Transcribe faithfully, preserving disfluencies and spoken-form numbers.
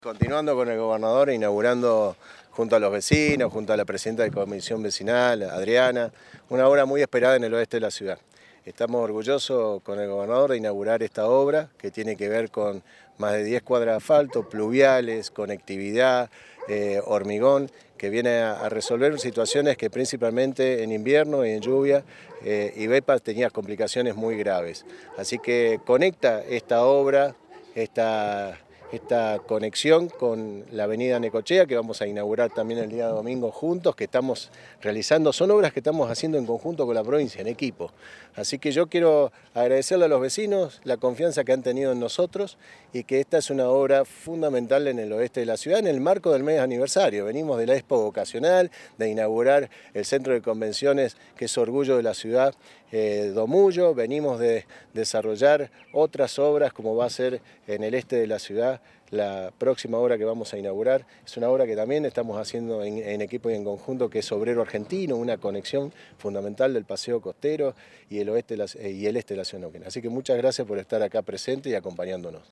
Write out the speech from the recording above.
Continuando con el gobernador, inaugurando junto a los vecinos, junto a la presidenta de Comisión Vecinal, Adriana, una obra muy esperada en el oeste de la ciudad. Estamos orgullosos con el gobernador de inaugurar esta obra que tiene que ver con más de diez cuadras de asfalto, pluviales, conectividad, eh, hormigón, que viene a, a resolver situaciones que principalmente en invierno y en lluvia eh, IVEPA tenía complicaciones muy graves. Así que conecta esta obra, esta... esta conexión con la avenida Necochea, que vamos a inaugurar también el día domingo juntos, que estamos realizando, son obras que estamos haciendo en conjunto con la provincia, en equipo. Así que yo quiero agradecerle a los vecinos la confianza que han tenido en nosotros y que esta es una obra fundamental en el oeste de la ciudad, en el marco del mes aniversario. Venimos de la Expo Vocacional, de inaugurar el centro de convenciones, que es orgullo de la ciudad, eh, Domullo, venimos de desarrollar otras obras como va a ser en el este de la ciudad. La próxima obra que vamos a inaugurar es una obra que también estamos haciendo en, en equipo y en conjunto, que es Obrero Argentino, una conexión fundamental del paseo costero y el, oeste de la, y el este de la ciudad de Neuquén. Así que muchas gracias por estar acá presente y acompañándonos.